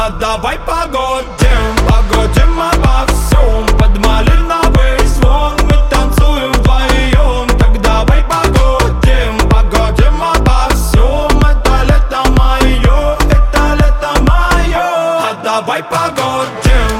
А давай погодим, погодим обо всем под малиновый звон. Мы танцуем вдвоем, так давай погодим, погодим обо всем. Это лето мое, это лето мое. А давай погодим.